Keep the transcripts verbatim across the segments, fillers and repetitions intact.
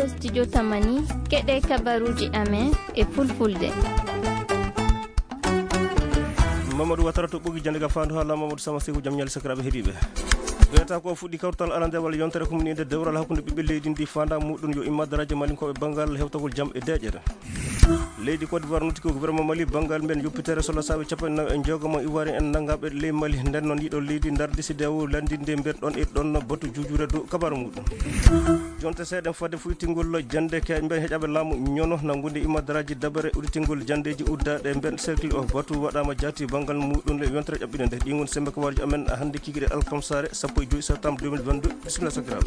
ɗo studio Tamani keɗe kabaruji amen e fulfulde. Mamadou Watara to ɓogi jande ga fandu hala Mamadou Sama Sekou jam ñal sakiraɓe heeɗiɓe ɓeeta ko fuɗɗi kawtal alande walla yontere humnide dewral hakkude ɓiɓɓe leydi ndi fanda muɗum yo imma daraje malinkoɓe banggal hewtagol jaam e deƴere leydi Côte d'Ivoire noti ko gouvernement Mali banggal men yoppitere solo saɓe capanɗe nayyi e jogamo ivoire en nangaɓe ley Mali nden noon yiɗo leydi darde C D A O landinde mbiyen ɗon e ɗon batu jujure dow kabaru muɗum jonte seeɗen fadde fuytingol jande ke mbiyen heeƴaɓe laamu ñono nangude imma daraji dabare uditingol jandeji uddaɗe mbiyen cercle o batu waɗama jaati banggal muɗum le yontere ƴaɓɓine nde ɗi gon sembe kabaruji amen hande kikiɗe alkamsare sappo e joyi septembre deux mille vingt-deux bisimilla sakiraɓe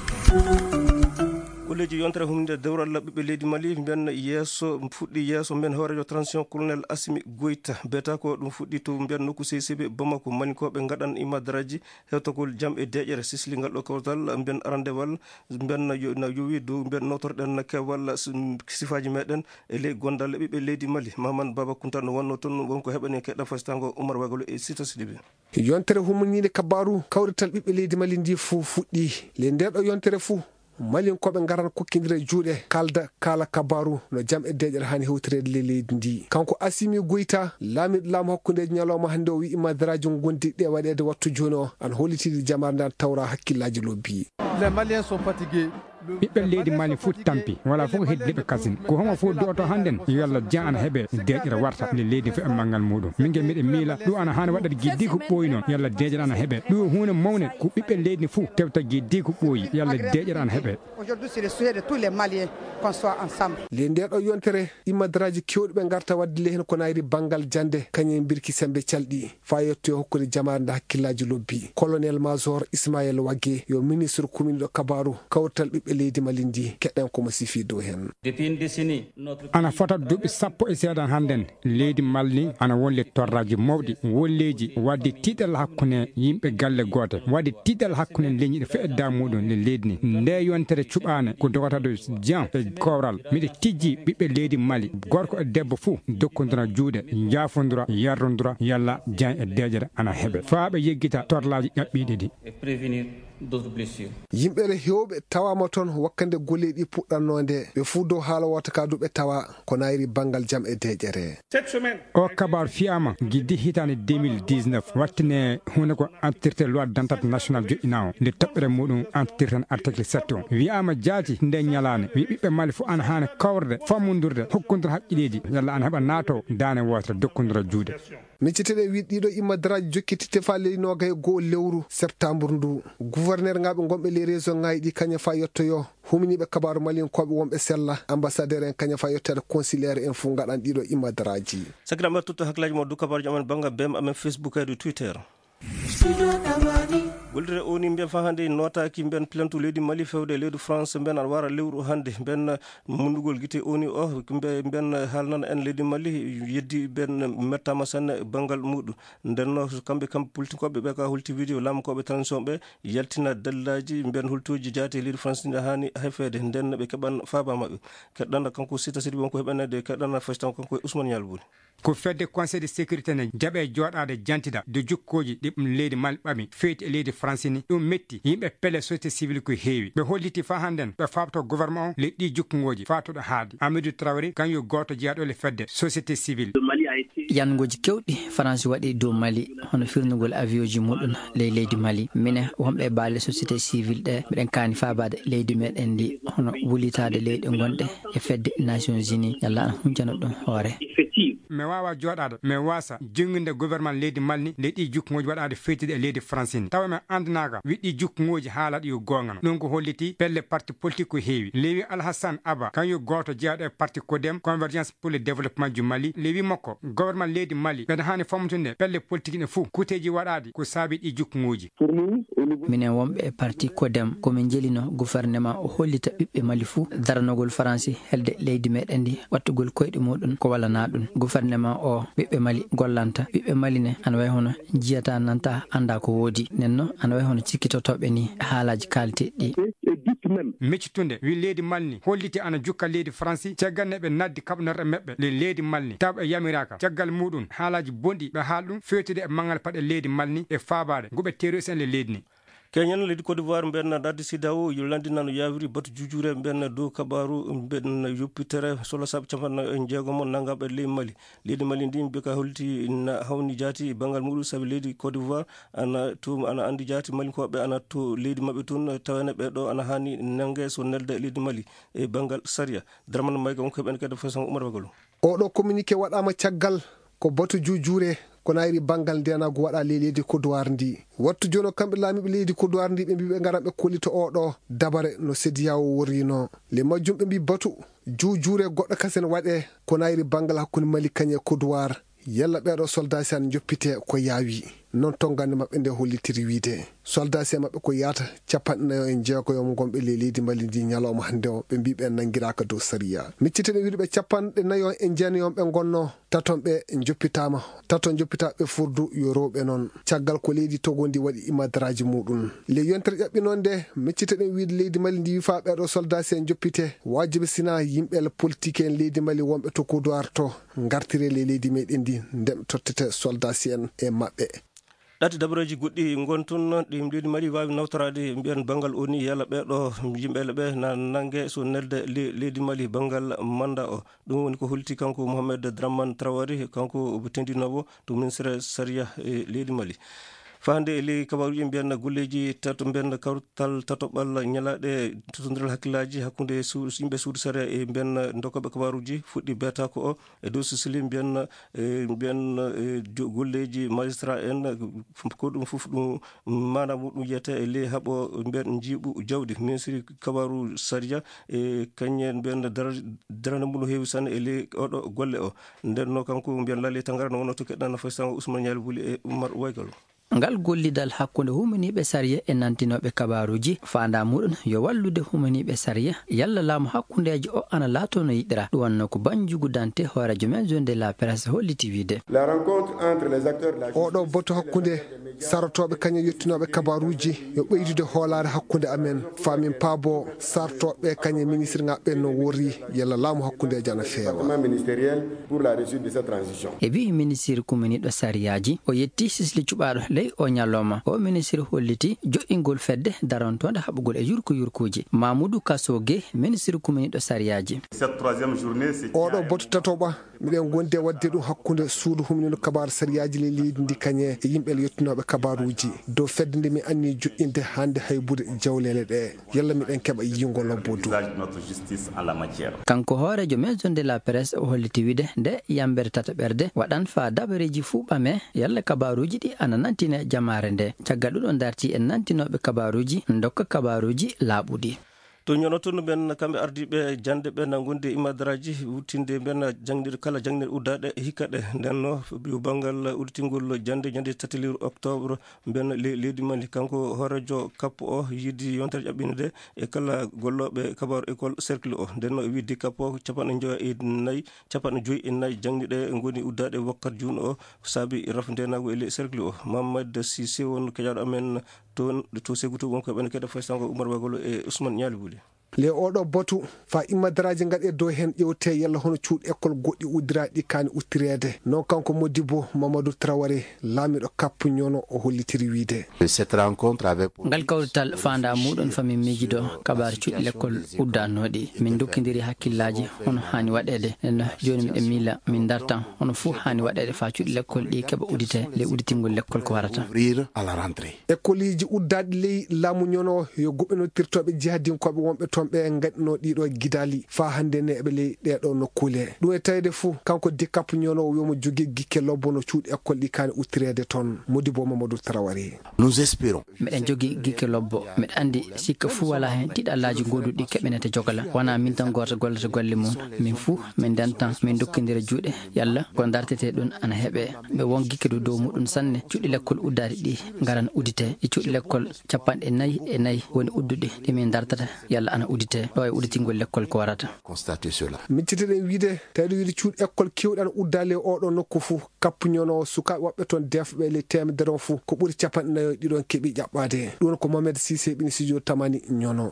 kolleji yontere humde dewral ɓiɓɓe leydi Mali mbiyen yesso fuɗɗi yesso mbiyen hoorejo transition colonel Assimi Goïta beta ko ɗum fuɗɗi to mbiyen nokku C C B Bamako malinkoɓe gaɗan imma daraji hewtogol jaam e deƴere sisli ngal ɗo kawtal mbiyen arandewal mbiyen na yowi dow mbiyen notorɗen kewal sifaji meɗen e ley gondal ɓiɓɓe leydi Mali Mamadou Baba Kounta no wonno toon wonko heɓani keɗɗa fasitango Oumar Wagalo e Sita Sidibé yontere humnide kabaru kawrital ɓiɓɓe leydi Mali ndi fuu fuɗɗi le ndeɗo yontere fuu malinkoɓe garan kokkidira juuɗe kalda kala kabaru no jaam e deƴere hani hewtirede le leydi ndi kanko Assimi Goïta laamiɗo laamu hakkude ñalawma hande o wi imma daraji gondi ɗe waɗede wattu joni o an hollitide jamare nde tawra hakkillaji lobbi les Maliens sont fatigués ɓiɓɓe leydi Mali fof tampi wala fof ko heddiɓe kasin ko homo fof doto hannden yo Allah jan ana heeɓe deƴƴere warta le leydi fof e manggal muɗum min ge miɗe miila ɗum ana hani waɗade guiddi ko ɓooyi noon yo Allah deƴƴere ana heeɓe ɗum hunde mawne ko ɓiɓɓe leydi fof tewta guiddi ko ɓooyi yo Allah deƴƴere ana heeɓe aujourd'hui c'est le souhait de tous les Maliens qu'on soit ensemble le ndeɗo yontere immadaraji kewɗi ɓe garta wadde le hen ko nayri banggal jande kañum birki sembe calɗi fa yetto hokkude jamare nde hakkillaji lobbi colonel major Ismaël Wagué yo ministre commune ɗo kabaru kawtal ɓiɓɓe leydi Mali ndi keɗen komo sifi dow hen ana fota duuɓi sappo e seeɗan hannden leydi Mali ana wonle torraji mawɗi wolleji wadde tiiɗal hakkude yimɓe galle goote wadde tiiɗal hakkude leñiɗe fof e da muɗum le leydi ni nde yontere cuɓane ko dogotado jan e kowral miɗe tijji ɓiɓɓe leydi Mali gorko e debbo fou dokkodira juuɗe jaafodira yarrodira yalla jan e deƴere ana heeɓe faaɓe yeggita torlaji ƴaɓɓiɗi ɗi yimɓere hewɓe tawama toon wakkande golle ɗi puɗɗannode ɓe fuu dow haala wota ka duɓe tawa ko nayri banggal jaam e deƴere o kabar fiyama guiddi hitande deux mille dix-neuf wattine hunde ko entité loi d'entente national joƴƴina o nde toɓɓere muɗum entité article sept o wiyama jaati nde ñalane wi ɓiɓɓe Mali fof ana hani kawrde fammodurde hokkodira haqqileji yalla ana heeɓa naato dane wotere dokkodira juuɗe micciteɗe wi ɗiɗo immadaraji jokkitite fa ley noga e goho lewru septembre ndu gouverneur ngaɓe gonɓe les région ngaji ɗi kaña fa yettoyo humniɓe kabaru malinkoɓe wonɓe sella ambassadeur en kaña fa yettede consulaire en fou gaɗan ɗiɗo immadaraji sakiraɓe tutto hakkillaji mo du kabaruji amen bangga bem amen Facebook e Twitter gollire o ni mbiyen fa hannde notaki mbiyen plainte leydi Mali fewde leydi France mbiyen aɗa wara lewru hannde mbiyen mundugol guite oni o mbiyen haalnana en leydi Mali yeddi mbiyen mettama sanne banggal muɗum ndenno kamɓe kamɓe politikoɓe ɓe ka hulti vidéo lamkoɓe transition ɓe yaltina dallaji mbiyen hultoji jaati leydi France ndi hani hefede nden ɓe keɓan faaba mabɓe keɗɗanna kanko Sita Sidibé wonko heɓanede keɗɗanna fastan kanko e Ousmane Yalbouri ko fedde conseil de sécurité ne jaɓe joɗade jantida de jukkoji ɗi leydi Mali ɓami feyti e leydi France ni ɗum metti yimɓe pelle société civile ko heewi ɓe holliti fa hannden ɓe fabto gouvernement o le ɗi jukkogoji fatoɗo haadi Amadou Traoré kañum goto jeeyaɗo le fedde société civile yangoji kewɗi France waɗi dow Mali hono firnugol avion ji muɗum ley leydi Mali mine wonɓe baale société civile ɗe mbiɗen kaani fabade leydi meɗen ndi hono wulitade leyɗe gonɗe e fedde Nations Unies yalla an huncana ɗum hoore mi wawa joɗade mi wasa jongguinde gouvernement leydi Mali le ɗi jukkogoji waɗade feytide e leydi France ni tawa mi andanaka wiɗɗi jukkogoji haalaɗo yo gongano ɗum ko holliti pelle parti politique ko heewi lewi Alhassane Aba kañum goto jeeyaɗo e parti Codem convergence pour le développement du Mali lewi makko gouvernement leydi Mali ɓeɗa hani famtude pelle politique ne fou kuteji waɗade ko saabi ɗi jukkogoji minen wonɓe e parti Codem komin jelino gouvernement o hollita ɓiɓɓe Mali fou daranogol France helde leydi meɗen ndi wattugol koyɗe muɗum ko wallana ɗum gouvernement o ɓiɓɓe Mali gollanta ɓiɓɓe Mali ne ana way hono jiyata nanta anda ko woodi nenno ana way hono cikkitotoɓe ni haalaji kalteɗi ɗi meccitunde wi leydi Mali ni holliti ana jukka leydi France caggal neɓe naddi kaɓnorɗe meɓɓe le leydi Mali ni taw ɓe yamiraka caggal muɗum haalaji bonɗi ɓe haal ɗum fewtude e mangal paɗe leydi Mali ni e fabade goɓe terroriste en le leydi ni Kenyan leydi Côte d'Ivoire mbenna dardi sidawo yo landinano yawiri batu jujure mbenna dow kabaru mbenna yoppitere solo saɓe capanna e jeegomo nangaɓe ley Mali leydi Mali ndi mbi ka holti na hawni jaati bangal muɗum saabi leydi Côte d'Ivoire ana to ana andi jaati malinkoɓe ana to leydi mabɓe toon tawene ɓeɗo ana hani nangue so nelde leydi Mali e bangal saria Dramane Mayga on keɓen kede façon Oumar Bagalo oɗo communiqué waɗama caggal ko batu jujure ko nayri bangal ndenago waɗa ley leydi Côte d'Ivoire ndi wattu joni kamɓe laamiɓe leydi Côte d'Ivoire ndi ɓe mbi ɓe garan ɓe kollito oɗo dabare no Sediyawo worino le majjum ɓe mbi batu jujure goɗɗo kasen waɗe ko nayri bangal hakkude Mali kañe Côte d'Ivoire yalla ɓeɗo soldat en joppite ko yaawi non tongande mabɓe nde hollitiri wiide soldat en mabɓe ko yaata capanɗe en jeegoyom gonɓe ley leydi Mali ndi ñalawma hannde o ɓe mbi ɓe nanguiraka dow saria miccitene wiide ɓe capanɗe nayo e jeenayom ɓe gonno taton ɓe joppitama taton joppitaɓe furdu yo rewɓe noon caggal ko leydi Togo ndi waɗi imadaraji muɗum le yontere ƴaɓɓi noon nde micciteɗen wiide leydi Mali ndi wifa ɓeɗo soldat en joppite wajibi sina yimɓe politique en leydi Mali wonɓe to Côte d'Ivoire to gartire le leydi meɗen ndi ndem tottete soldat en e mabɓe ɗati dabareji goɗɗi gontun ɗi leydi Mali wawi nawtorade mbiyan bangal oni yalla ɓeɗo yimɓele ɓe na nangue so nelde leydi Mali bangal manda o ɗum woni ko holti kanko Mohamed Dramane Traoré kanko tendinowo to ministre saria e leydi Mali fande e ley kabaruji mbiyanna golleji tato mbiyanna kawtal tatoɓal ñalaɗe totodiral hakkillaji hakkude yimɓe suudu saria e mbiyanna dokaɓe kabaruji fuɗɗi beetako o e dow sicili mbiyanna mbiyanna golleji magistrat en ko ɗum foof ɗum mana muɗum yiyete e ley haaɓo mbiyan jiiɓu jawdi ministre kabaru saria e kañe mbiyanna darande mum no heewi sanne e ley oɗo golle o ndenno kanko mbiyan laali tangara no wonno to keɗɗa nafa sango Ousmane Ñali Buli e Oumar Waygalo ngal gollidal hakkunde humaniɓe saria e nantinoɓe kabaruji fanda muɗum yo wallude humaniɓe saria yalla laamu hakkundeji o ana laato no yiɗira ɗum wanno ko Banjugu Dante horajo men zone de la presse holliti wiide oɗo boto hakkunde sarotoɓe kañum yettinoɓe kabaruji yo ɓeydude hoolare hakkunde amen famin paabo sartoɓe kañe ministre ngaɓe no wori yalla laamu hakkundeji ana feewa e wi ministre kumaniɗo sariyaji o yetti sisli cuɓaɗo ley o ñalloma o ministre holliti joƴƴingol fedde darontonde haɓugol e yurko yurkuji Mamoudou Kassogue ministre kumaniɗo sariyaji oɗo boto tatoɓa miɗen gondi e wadde ɗum hakkude suudu humnino kabaru sariyaji ley leydi ndi kañe e yimɓe yettinoɓe kabaruji dow fedde nde mi anni joƴƴinde hande haybude jawlele ɗe yalla miɗen keeɓa yiyngol lobbodu kanko hoorejo maison de la presse o holliti wiide nde yambere tata ɓerde waɗan fa dabareji fuu ɓame yalla kabaruji ɗi ana nantine jamare nde caggal ɗuɗon darti en nantinoɓe kabaruji dokka kabaruji laaɓuɗi to ñonotono ɓen kamɓe ardiɓe jande ɓe na gonde imadaraji wuttinde ɓen jangdir kala jangdir uddaɗe hikkaɗe ndenno yo banggal udditingol jande ñande tati lewru octobre ɓen leydi Mali kanko horejo kappo o yiidi yontere ƴaɓɓinde de e kala golloɓe kabaru école cercle o ndenno e widde kappo o capanɗe joyi e nayyi capanɗe joyi e nayyi jangdiɗe goni uddaɗe wakkat juuno o saabi rafdenago e ley cercle o Mamadou Cissé won keƴaɗo amen to to Sékou to wonko ɓen keɗa fay sango Oumar Bagolo e Ousmane Ñali Buli le oɗo botu fa imadaraji gaɗe dow hen ƴewte yalla hono cuuɗ école goɗɗi uddiraɗi kani uttirede non kanko Modibo Mamadou Traoré laamiɗo kappu ñono o hollitiri wiide ngal kawrital fanda muɗon famin miijido kabaru cuuɗi l'école uddanoɗi min dokkidiri hakkillaji hono hani waɗede nen joni miɗen miila min dartan hono fuu hani waɗede fa cuuɗi l'école ɗi keeɓa uddite le udditingol l'école ko warata école ji uddaɗi ley laamu ñono yo goɓɓenotirtoɓe jihadinkoɓe wonɓe toon ɓe gaɗino ɗiɗo guidali fa hande ne eɓe ley ɗeɗo nokkule ɗum e tawde fou kanko Dicap ñono wiyomo jogui guikke lobbo no cuuɗi école ɗi kani uttirede toon Modibo Mamadou Traoré nous espérons meɗen jogui guikke lobbo meɗa andi sikka fou wala hen tiɗallaji goduɗi keɓenete jogala wona min tan goto gollata golle mum min fou min dentan min dokkidira juuɗe yalla ko dartete ɗum ana heeɓe ɓe won guikke do dow muɗum sanne cuuɗi l'école uddade ɗi garan uddite e cuuɗi l'école capanɗe nayyi e nayyi woni udduɗe ɗi min dartata yalla ana uddite ɗo e udditingol l'école ko warata constater cela micciteɗen wiide tawde wiide cuuɗi école kewɗan uddale oɗo nokku fou kappuñono sukaɓe woɓɓe toon defɓe le temedere o fou ko ɓuuri capanɗe nayyo ɗiɗon keeɓi ƴaɓɓade ɗum ko Mohamed Cissé ɓini studio tamani ñono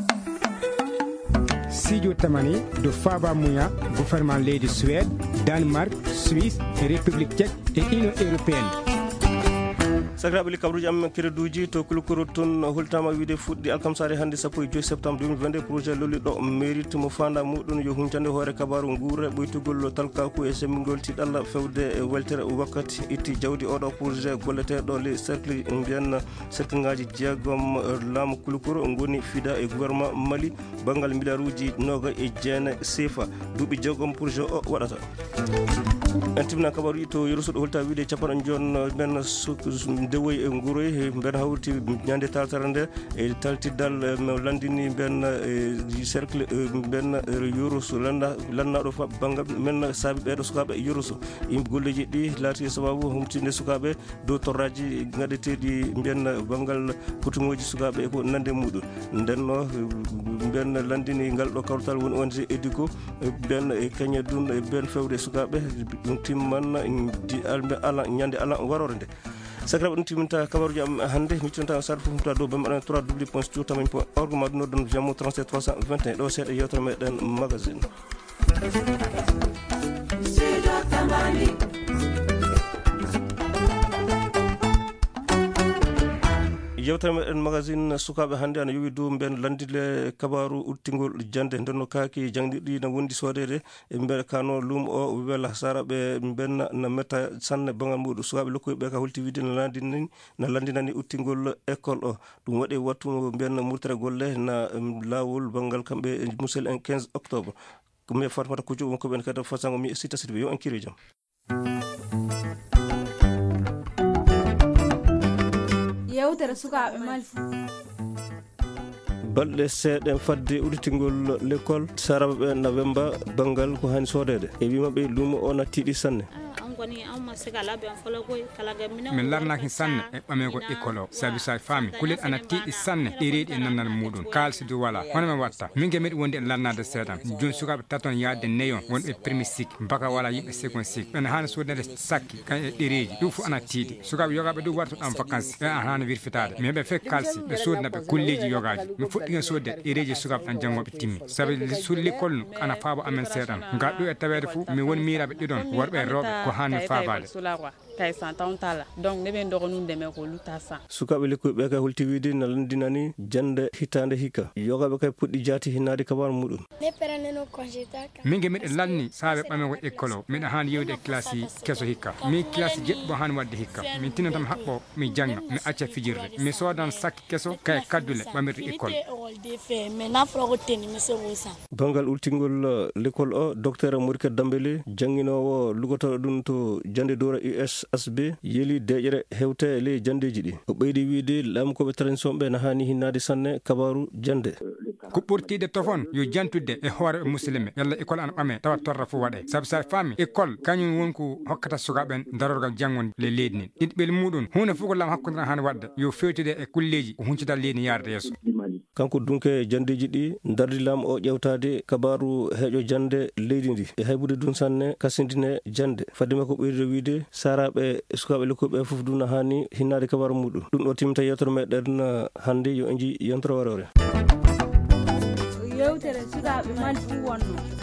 studio tamani do Faba Mouya gouvernement leydi Suède Danemark Suisse et République tchèque et Union européenne sagraɓe kabruji am kereduji to kulukoro ton hultama wiide fuɗɗi alkamsare hannde sappo e joyi septembre deux mille vingt-deux projet lolliɗo mérite mo fanda muɗum yo huncande hoore kabaru guure ɓoytugol talkaku e semmingol tiɗalla fewde e weltere wakkati itti jawdi oɗo projet golleteɗo les cercle mbiyen cercle ngaji jeegom laamu kulukoro goni fida e gouvernement Mali banggal milliard uji noga e jeene sefa duuɓi jeegom projet o waɗata en timna kabaru to yerusoɗo holta wiide capanɗe jon men dewoy e nguuroy ben hawti ñande taltara nde e taltiddal no landini ben cercle ben yoruso landa lannaɗo fa banggal men saabi ɓeɗo sukaɓe yoruso yimɓe golleji ɗi laati sababu humtinde sukaɓe dow torraji gaɗeteɗi mbiyen banggal kutuŋoji sukaɓe eko nande muɗum ndenno ben landini ngal ɗo kawtal woni O N G édico ben e kañe dun e ben fewde sukaɓe ɗum timman alɓe ala ñande ala warore nde sakraɓe ɗum timinta kabaruji am hannde miccinta sar fof humta dow bambaɗan trois w point sto tamañ point org ma ɗum noddon jammo trente-sept trois cent vingt et un ɗo seeɗa yewtere meɗen magazine yewtere meɗen magazine sukaɓe hannde ana yowi dow ben landile kabaru urtingol jande ndenno kaaki jangɗiɗi na wondi sodede e mbeɗa kano luumo o wela saraɓe ben na metta sanne bangal muɗum sukaɓe lokkoyɓe ka holti wiide no landini no landinani urtingol école o ɗum waɗi wattu ben murtere golle na lawol bangal kamɓe musel en quinze octobre mi fatamata kujo wonko ɓen kadi fasango mi sita sitɓe yo en kiri jaam yewtere sukaɓe Mali balɗe seeɗe fadde uditingol l'école saraɓe ɓe na wemba bangal ko hani sodede e wimaɓe luumo o nattiɗi sanne min larnaki sanne e ɓamego école o saabi sa faami kulet ana tiiɗi sanne ɗereɗi e nannal muɗum kalsidi wala hono min watta min ge meɗi wonde e larnade seeɗan joni sukaɓe taton yaade neyon wonɓe primi sik baka wala yimɓe second sik ɓen hani sodnede sakki kañ e ɗereji ɗum fof ana tiiɗi sukaɓe yogaɓe ɗum watta ɗan vacance ɓe an hani wirfitade mais ɓe fek kalsi ɓe sodnaɓe kulleji yogaji mi fuɗɗigen sodde ɗereji sukaɓe ɗan janggoɓe timmi saabi sur l'école nu ana faabo amen seeɗan ngal ɗo e tawede fo mi woni miraɓe ɗiɗon worɓe e rewɓe ko hanmi faabade kay santaw tala donc ne ɓen ɗogo num deme ko lutta sa sukaɓe lekkoyɓe kay holti wiide no landinani jande hittande hikka yogaɓe kay puɗɗi jaati hinnade kabaru muɗum min ge miɗe lanni saaɓe ɓamego école o miɗa hani yewde e classe kesso hikka min classe jeɗɗo hani wadde hikka min tinnatam haɓɓo mi jangga mi acca fijirde mi sodan sakki kesso kay kaddule ɓamirde école bangal ultingol l'école o docteur Mourikat Dambélé jangguinowo lugotoɗo ɗum to jande dora U S S B yeli deƴere hewte e ley jandeji ɗi o ɓeydi wiide laamukoɓe tradition ɓe no hani hinnade sanne kabaru jande ko ɓurtiɗe tofon yo jantude e hoore musidɓe yalla école ana ɓame tawa torra fof waɗe saabu sa faami école kañum wonko hokkata sukaɓen darorgal janggonde le leydi ndi ɗiɗɓel muɗum hunde fof ko laam hakkude hani wadde yo fewtide e kulleji o huncita leydi yarde yesso kanko dunke jandeji ɗi dardi laamu o ƴewtade kabaru heeƴo jande leydi ndi e haybude dun sanne kasindine jande fadima ko ɓeyde wiide saraɓe sukaɓe lekkoɓe fof duna hani hinnade kabaru muɗum ɗum ɗo timta yewtere meɗen hannde yo en ji yentoro warore yewtere sukaɓe Mali fu wonno